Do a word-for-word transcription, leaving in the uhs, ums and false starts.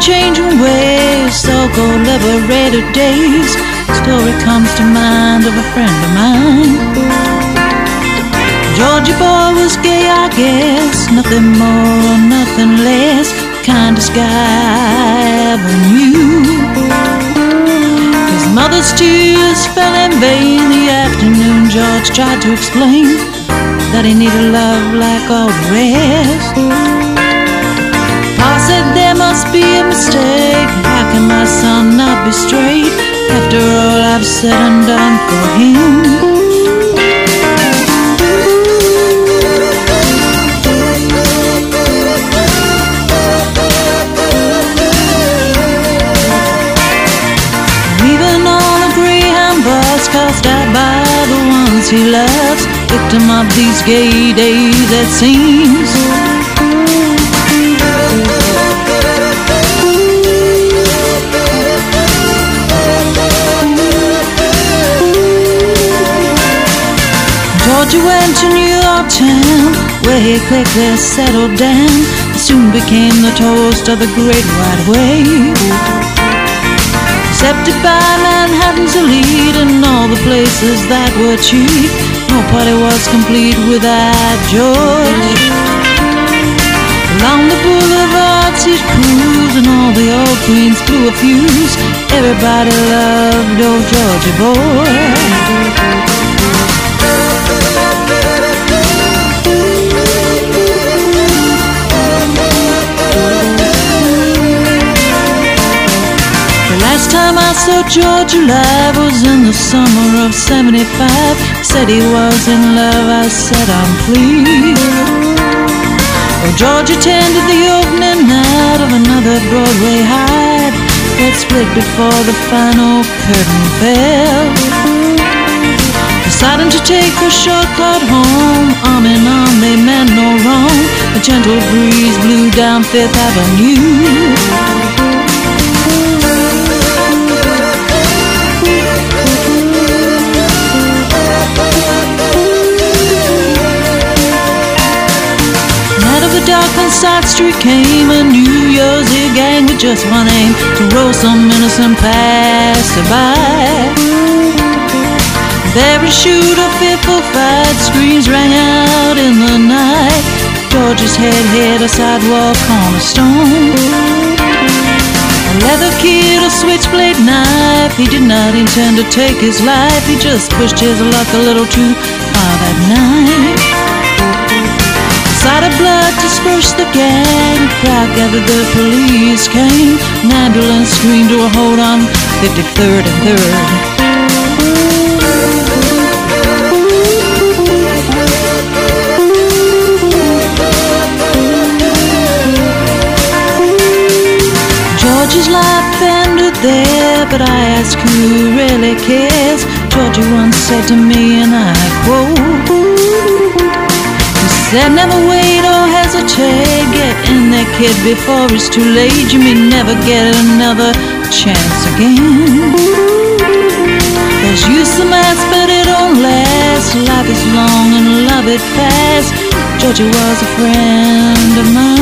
changing ways, so-called liberated days. Story comes to mind of a friend of mine. Georgie boy was gay, I guess, nothing more or nothing less, kindest guy I ever knew. His mother's tears fell in vain. The afternoon George tried to explain that he needed love like all the rest. Pa said there must be a mistake. How can my son not be straight after all I've said and done for him? Cast out by the ones he loves, victim of these gay days it seems. Georgie went to New York town, where he quickly settled down, soon became the toast of the great wide wave. Accepted by Manhattan's elite and all the places that were cheap. No party was complete without George. Along the boulevards he'd cruise and all the old queens blew a fuse. Everybody loved old Georgie boy. Last time I saw George alive was in the summer of seventy-five. Said he was in love, I said I'm pleased. Well, George attended the opening night of another Broadway hype that split before the final curtain fell. Deciding to take a shortcut home, arm in arm they meant no wrong. A gentle breeze blew down Fifth Avenue. The dark on South Street came a New Year's Eve gang with just one aim, to roast some innocent passerby. Every shoot a fearful fight, screams rang out in the night. George's head hit a sidewalk cornerstone. A leather kid, a switchblade knife. He did not intend to take his life, he just pushed his luck a little too far that night. Sight of blood dispersed the gang. A crowd gathered, the police came. An ambulance screamed to a hold on fifty-third and third. George's life ended there, but I ask who really cares. Georgie once said to me, and I quote, said never wait or hesitate, get in there kid before it's too late. You may never get another chance again. Cause youth's the mask but it don't last. Life is long and love it fast. Georgie was a friend of mine.